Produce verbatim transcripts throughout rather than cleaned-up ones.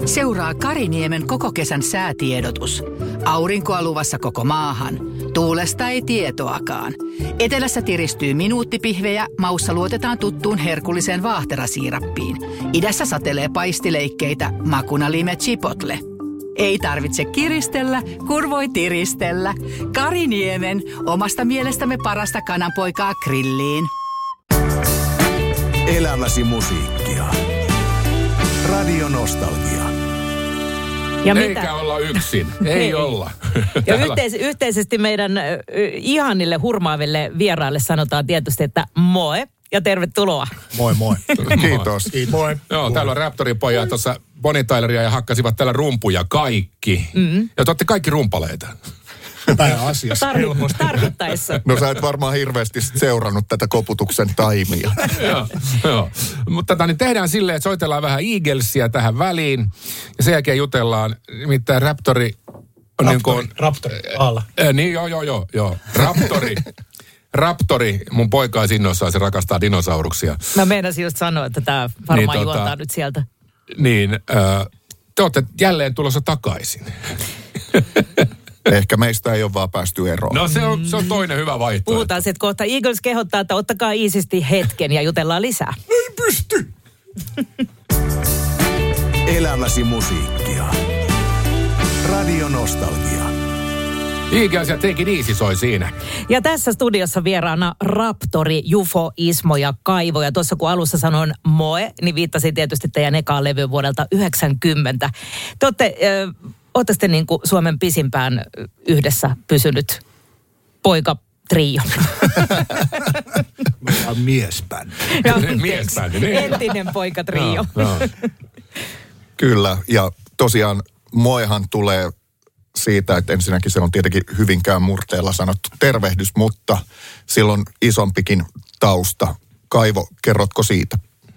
Seuraa Kariniemen koko kesän säätiedotus. Aurinkoa luvassa koko maahan. Tuulesta ei tietoakaan. Etelässä tiristyy minuuttipihvejä, maussa luotetaan tuttuun herkulliseen vaahterasiirappiin. Idässä satelee paistileikkeitä, makuna lime chipotle. Ei tarvitse kiristellä, kun voi tiristellä. Kariniemen, omasta mielestämme parasta kananpoikaa grilliin. Elämäsi musiikkia. Radio Nostalgia. Ja Eikä mitä? olla yksin. Ei, Ei. olla. Ja yhteis- yhteisesti meidän äh, ihanille hurmaaville vieraille sanotaan tietysti, että moi ja tervetuloa. Moi moi. Kiitos. Kiitos. Moi. Joo, moi. täällä on Raptorin pojat tuossa Bonnie Tyleria ja hakkasivat täällä rumpuja kaikki. Mm-hmm. Ja te olette kaikki rumpaleita. Pääasiassa. Tarvi- tarvittaessa. No sä et varmaan hirveästi seurannut tätä koputuksen taimia. Joo, joo. Mutta tota, niin tehdään silleen, että soitellaan vähän Eaglesia tähän väliin. Ja sen jälkeen jutellaan, nimittäin Raptori on Raptori, niin kuin... Raptori, alla. Äh, niin, joo, joo, joo, joo. Raptori. Raptori, mun poika on innoissaan, se rakastaa dinosauruksia. Mä meinasin just sanoa, että tää varmaan Niin, niin, tota- juontaa nyt sieltä. Niin, äh, te olette jälleen tulossa takaisin. Ehkä meistä ei ole vaan päästy eroon. No se on, se on toinen hyvä vaihtoehto. Puhutaan sitten kohta. Eagles kehottaa, että ottakaa iisisti hetken ja jutellaan lisää. Ei pysty! Elämäsi musiikkia. Radio Nostalgia. Eagles ja Take It Easy soi siinä. Ja tässä studiossa vieraana Raptori, Jufo, Ismo ja Kaivo. Ja tuossa kun alussa sanoin moi, niin viittasin tietysti teidän ekaan levyyn vuodelta yhdeksänkymmentä. Te olette, äh, ootte sitten niin kuin Suomen pisimpään yhdessä pysynyt poika trio. Me ollaan miesbändi. Ja Miesbändi, niin. entinen poika trio. No, no. Kyllä, ja tosiaan moehan tulee siitä, että ensinnäkin se on tietenkin Hyvinkään murteella sanottu tervehdys, mutta silloin isompikin tausta. Kaivo, kerrotko siitä?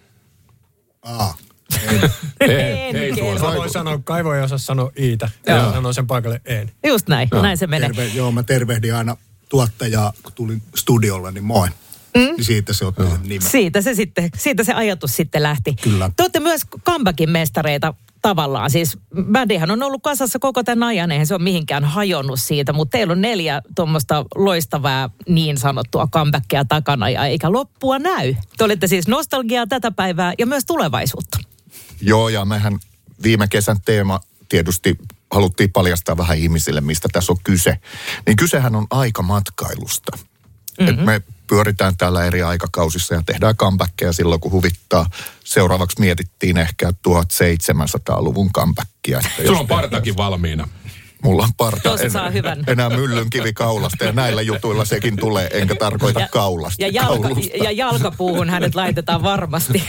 Aa. Ei, En ei kerro. tuolla. Voi sanoa, Kaivo ei osaa sanoa iitä. Joo. Ja sanoo sen paikalle en. Just näin, Joo. näin se menee. Terve, joo, mä tervehdin aina tuottajaa, kun tulin studiolle, niin moi. Mm? Niin siitä se otti sen nimen. Siitä se sitten, siitä se ajatus sitten lähti. Kyllä. Te olette myös comebackin mestareita tavallaan. Siis bändihän on ollut kasassa koko tämän ajan, eihän se ole mihinkään hajonnut siitä, mutta teillä on neljä tuommoista loistavaa niin sanottua comebackia takana ja eikä loppua näy. Te olette siis nostalgiaa tätä päivää ja myös tulevaisuutta. Joo, ja mehän viime kesän teema tietysti haluttiin paljastaa vähän ihmisille, mistä tässä on kyse. Niin kysehän on aikamatkailusta. Mm-hmm. Et me pyöritään täällä eri aikakausissa ja tehdään comebackia silloin, kun huvittaa. Seuraavaksi mietittiin ehkä tuhatseitsemänsataaluvun comebackia. Sulla on partakin valmiina. Mulla on parta. Tuossa En, saa hyvän. enää myllyn kivi kaulasta ja näillä jutuilla sekin tulee, enkä tarkoita Ja, kaulasta. ja, jalka, kaulusta. ja jalkapuuhun hänet laitetaan varmasti.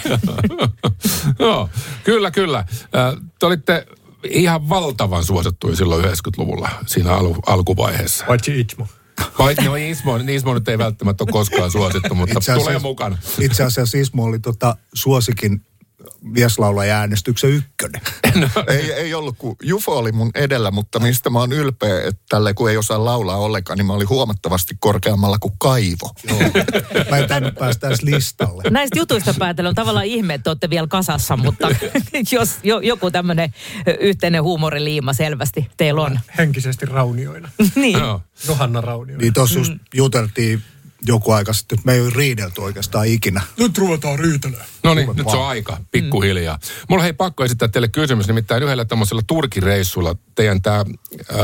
Joo, kyllä, kyllä. Äh, Te olitte ihan valtavan suosittuja silloin yhdeksänkymmentäluvulla siinä al- alkuvaiheessa. Paitsi Itmo. Vai, no Ismo, Ismo nyt ei välttämättä ole koskaan suosittu, mutta Itse asiassa- tulee mukana. Itse asiassa Ismo oli tota suosikin mieslaulaja-äänestyksen ykkönen. Ei, ei ollut, kun Jufo oli mun edellä, mutta mistä mä oon ylpeä, että tälle kun ei osaa laulaa ollenkaan, niin mä olin huomattavasti korkeammalla kuin Kaivo. Joo. Mä en tainnut päästä edes listalle. Näistä jutuista päätellen on tavallaan ihme, että olette vielä kasassa, mutta jos jo, joku tämmöinen yhteinen huumoriliima selvästi teillä on. Henkisesti raunioina. Niin. Joo. Johanna raunioina. Niin tossa just juteltiin joku aika sitten, että me ei ole riidelty oikeastaan ikinä. Nyt ruvetaan riitelemään. No niin, nyt se on aika, pikkuhiljaa. Mulla on hei pakko esittää teille kysymys, nimittäin yhdellä tämmöisellä Turkin-reissulla teidän tämä äh,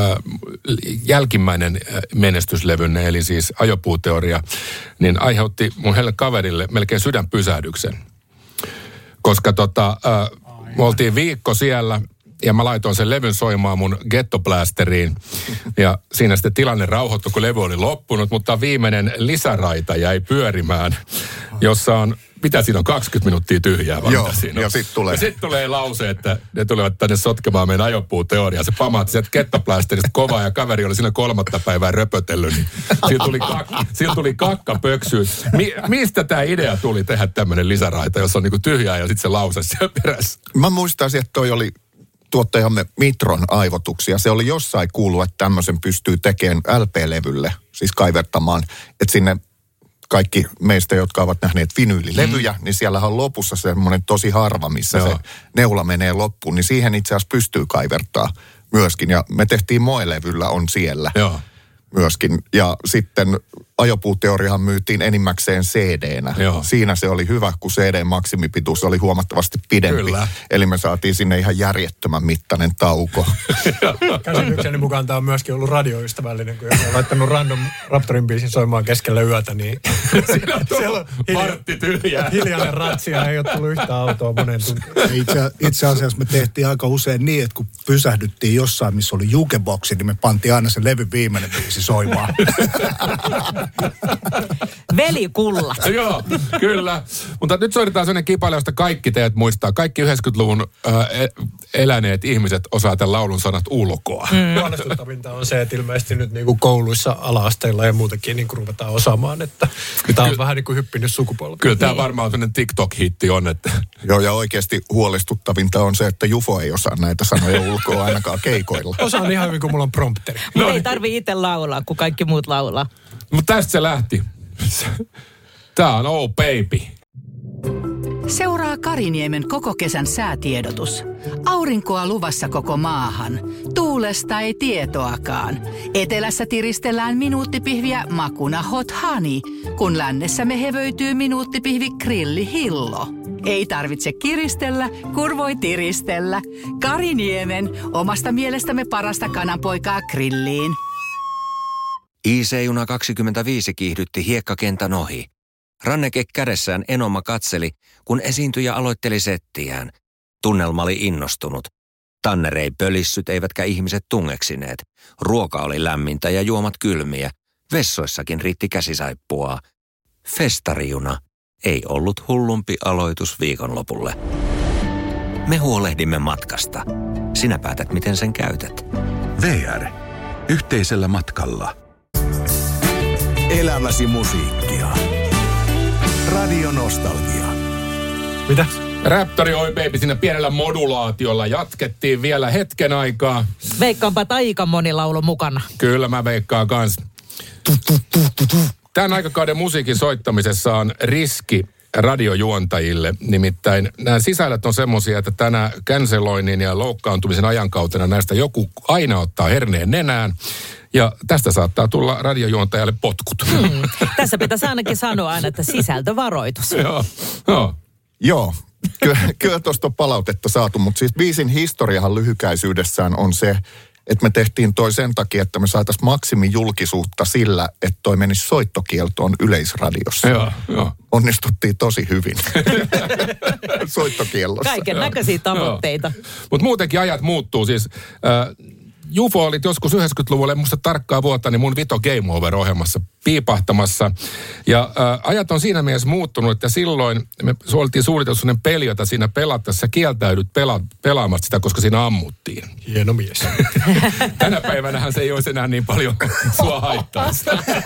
jälkimmäinen äh, menestyslevynne, eli siis Ajopuuteoria, niin aiheutti mun heille kaverille melkein sydänpysähdyksen. Koska tota, äh, me oltiin viikko siellä ja mä laitoin sen levyn soimaan mun gettoblasteriin. Ja siinä sitten tilanne rauhoittui, kun levy oli loppunut, mutta viimeinen lisäraita jäi pyörimään, jossa on, mitä siinä on, kaksikymmentä minuuttia tyhjää. vaan Joo, mitä siinä on. ja sit tulee. Ja sit tulee lause, että ne tulevat tänne sotkemaan meidän ajopuuteoriaa. Se pamaatti sieltä gettoblasterista kovaa ja kaveri oli siinä kolmatta päivää röpötellyt. Niin siinä tuli, kak, siinä tuli kakka pöksyyn. Mi, mistä tämä idea tuli tehdä tämmöinen lisäraita, jossa on niinku tyhjää ja sitten se lause siellä perässä? Mä muistaisin, että toi oli tuottajamme Mitron aivotuksia. Se oli jossain kuullut, että tämmöisen pystyy tekemään L P-levylle, siis kaivertamaan, että sinne kaikki meistä, jotka ovat nähneet vinyylilevyjä, mm. niin siellähän on lopussa semmoinen tosi harva, missä Joo. se neula menee loppuun. Niin siihen itse asiassa pystyy kaivertaa myöskin. Ja me tehtiin Moe-levyllä on siellä. Joo. Myöskin. Ja sitten ajopuuteoriahan myytiin enimmäkseen C D-nä. Joo. Siinä se oli hyvä, kun C D:n maksimipituus oli huomattavasti pidempi. Kyllä. Eli me saatiin sinne ihan järjettömän mittainen tauko. Käsitykseni mukaan tämä on myöskin ollut radioystävällinen, kun jos on laittanut Random Raptorin biisin soimaan keskellä yötä, niin siellä on Martti tyhjää. Hiljainen ratsia, ei ole tullut yhtä autoa monen tuntiin. Itse, itse asiassa me tehtiin aika usein niin, että kun pysähdyttiin jossain, missä oli jukeboksi, niin me pantiin aina se levy viimeinen biisi soimaan. Velikulla. Joo, kyllä. Mutta nyt soitetaan sellainen kipale, josta kaikki teidät muistaa. Kaikki yhdeksänkymmentäluvun äh, eläneet ihmiset osaa tämän laulun sanat ulkoa. Mm. Huolestuttavinta on se, että ilmeisesti nyt niin kuin kouluissa ala-asteilla ja muutenkin niin kuin ruvetaan osaamaan, että tämä on Ky- vähän niin kuin hyppinyt sukupolvi. Kyllä tämä varmaan sellainen TikTok-hitti on. Että. Joo, ja oikeasti huolestuttavinta on se, että Jufo ei osaa näitä sanoja ulkoa ainakaan keikoilla. Osaan ihan hyvin, kun mulla on prompteri. No, ei tarvitse itse laulaa, kun kaikki muut laulaa. Mutta tästä se lähti. Tää on Oh Baby. Seuraa Kariniemen koko kesän säätiedotus. Aurinkoa luvassa koko maahan. Tuulesta ei tietoakaan. Etelässä tiristellään minuuttipihviä makuna Hot Honey, kun lännessä me hevöityy minuuttipihvi Grilli Hillo. Ei tarvitse kiristellä, kun voi tiristellä. Kariniemen, omasta mielestämme parasta kananpoikaa grilliin. I C-juna kaksikymmentäviisi kiihdytti hiekkakentän ohi. Ranneke kädessään Enoma katseli, kun esiintyjä aloitteli settiään. Tunnelma oli innostunut. Tanner ei pölissyt eivätkä ihmiset tungeksineet. Ruoka oli lämmintä ja juomat kylmiä. Vessoissakin riitti käsisaippua. Festarijuna ei ollut hullumpi aloitus viikonlopulle. Me huolehdimme matkasta. Sinä päätät, miten sen käytät. V R. Yhteisellä matkalla. Elämäsi musiikkia. Radio Nostalgia. Mitä? Raptori Oi Baby siinä pienellä modulaatiolla. Jatkettiin vielä hetken aikaa. Veikkaanpa, että aika moni laulu mukana. Kyllä mä veikkaan kans. Tämän aikakauden musiikin soittamisessa on riski radiojuontajille. Nimittäin nämä sisällöt on semmoisia, että tänä canceloinnin ja loukkaantumisen ajankautena näistä joku aina ottaa herneen nenään. Ja tästä saattaa tulla radiojuontajalle potkut. Hmm. Tässä pitäisi ainakin sanoa aina, että sisältövaroitus. Joo, no. Joo. Kyllä, kyllä tuosta on palautetta saatu, mutta siis biisin historiahan lyhykäisyydessään on se, että me tehtiin toi sen takia, että me saataisiin maksimijulkisuutta sillä, että toi menisi soittokieltoon Yleisradiossa. Joo, joo. Onnistuttiin tosi hyvin soittokiellossa. Kaiken näköisiä tavoitteita. Mutta muutenkin ajat muuttuu siis. Äh, Jufo oli joskus yhdeksänkymmentäluvulla, en muista tarkkaa vuotta, niin mun Vito Game Over-ohjelmassa piipahtamassa. Ja äh, ajat on siinä mielessä muuttunut, että silloin me oltiin suunniteltu sellainen peli, jota siinä pelattaessa kieltäydyt pela, pelaamasta sitä, koska siinä ammuttiin. Hieno mies. Tänä päivänähän se ei olisi enää niin paljon sua haittaisi.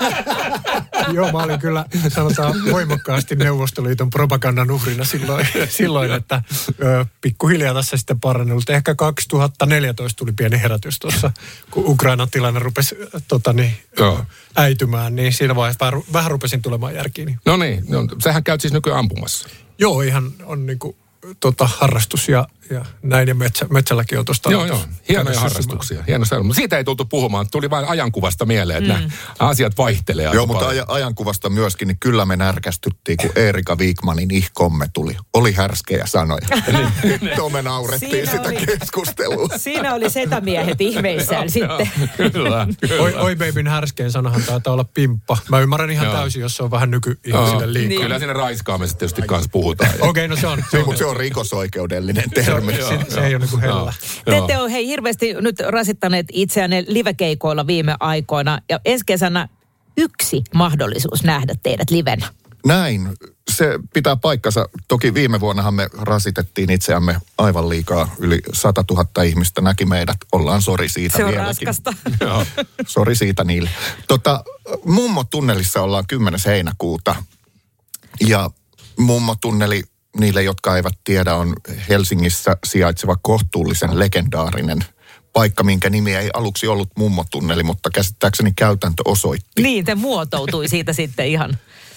Joo, mä olin kyllä, sanotaan, voimakkaasti Neuvostoliiton propagandan uhrina silloin, silloin että ö, pikkuhiljaa tässä sitten parannellut. Ehkä kaksituhattaneljätoista tuli pieni herätys tuossa, kun Ukrainan tilanne rupesi tota, niin, äitymään, niin siinä vaiheessa vähän, vähän rupesin tulemaan järkiin. No niin, no, sähän käyt siis nykyään ampumassa. Joo, ihan on niinku tota, harrastus ja, ja näin ja metsä, metsälläkin on tuosta. Joo, joo, hienoja harrastuksia. Hienoja. Mutta siitä ei tultu puhumaan, tuli vain ajankuvasta mieleen, että mm. nämä asiat vaihtelee. Joo, mutta aj- ajankuvasta myöskin, niin kyllä me närkästyttiin, kun Erika Wigmanin ihkomme tuli. Oli härskejä sanoja. Nyt me naurettiin siinä sitä oli keskustelua. Siinä oli setämiehet ihmeissään sitten. Kyllä. Oi, oi babyn härskein sanahan taitaa olla pimppa. Mä ymmärrän ihan joo. täysin, jos se on vähän nyky-ihmisille liikaa. Niin. Kyllä siinä raiskaamisesta tietysti kanssa puhutaan. Okei, okay, no se on. Se, mutta se on rikosoikeudellinen termi. Se, se, se ei ole niin kuin hellä. Te ette ole hei hirveästi nyt rasittaneet itseänne livekeikoilla viime aikoina. Ja ensi kesänä yksi mahdollisuus nähdä teidät livenä. Näin. Se pitää paikkansa. Toki viime vuonnahan me rasitettiin itseämme aivan liikaa. Yli satatuhatta ihmistä näki meidät. Ollaan sori siitä vieläkin. Se on vieläkin raskasta. Sori siitä niille. Tota, Mummo-tunnelissa ollaan kymmenes heinäkuuta. Ja Mummo-tunneli, niille, jotka eivät tiedä, on Helsingissä sijaitseva kohtuullisen legendaarinen paikka, minkä nimi ei aluksi ollut Mummo-tunneli, mutta käsittääkseni käytäntö osoitti. Niin, te muotoutui siitä sitten ihan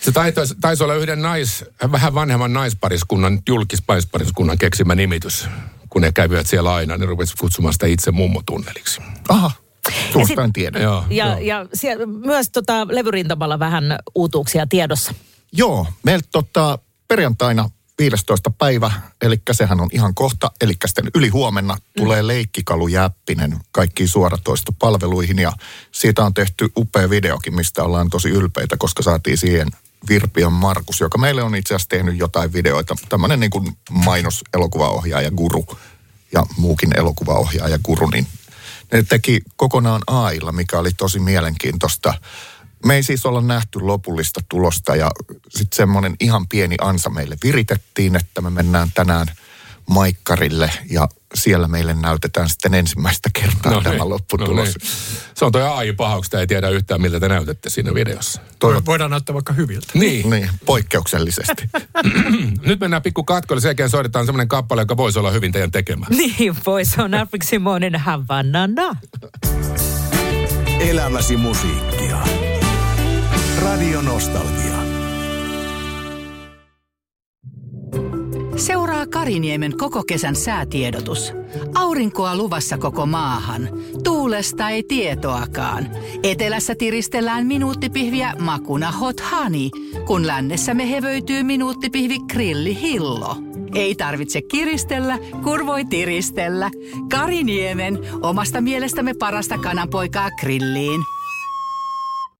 Se taisi, taisi olla yhden nais, vähän vanhemman naispariskunnan, julkispariskunnan keksimä nimitys. Kun ne kävivät siellä aina, ne rupesivat kutsumaan sitä itse mummotunneliksi. Aha, tuosta en tiedä. Joo, ja joo. ja siellä myös tota, levyrintamalla vähän uutuuksia tiedossa. Joo, meiltä tota, perjantaina viidestoista päivä, eli sehän on ihan kohta, eli sitten yli huomenna tulee mm. Leikkikalu Jäppinen kaikkiin suoratoistopalveluihin ja siitä on tehty upea videokin, mistä ollaan tosi ylpeitä, koska saatiin siihen Virpion Markus, joka meille on itse asiassa tehnyt jotain videoita, tämmöinen niin kuin mainoselokuvaohjaaja guru ja muukin elokuvaohjaaja guru, niin ne teki kokonaan A I:lla, mikä oli tosi mielenkiintoista. Me ei siis olla nähty lopullista tulosta ja sitten semmoinen ihan pieni ansa meille viritettiin, että me mennään tänään Maikkarille ja siellä meille näytetään sitten ensimmäistä kertaa no tämä niin, lopputulos. No niin. Se on toi A I-pahauksia, ei tiedä yhtään miltä te näytätte siinä videossa. Toivot... Voidaan näyttää vaikka hyviltä. Niin. niin poikkeuksellisesti. Nyt mennään pikku katkoille, sen jälkeen soitetaan semmoinen kappale, joka voisi olla hyvin teidän tekemä. Niin, voisi on Afric Simonin Havannana. Elämäsi musiikkia. Radio Nostalgia. Seuraa Kariniemen koko kesän säätiedotus. Aurinkoa luvassa koko maahan. Tuulesta ei tietoakaan. Etelässä tiristellään minuuttipihviä makuna hot honey, kun lännessä me hevöityy minuuttipihvi grilli hillo. Ei tarvitse kiristellä, kun voi tiristellä. Kariniemen, omasta mielestämme parasta kananpoikaa grilliin.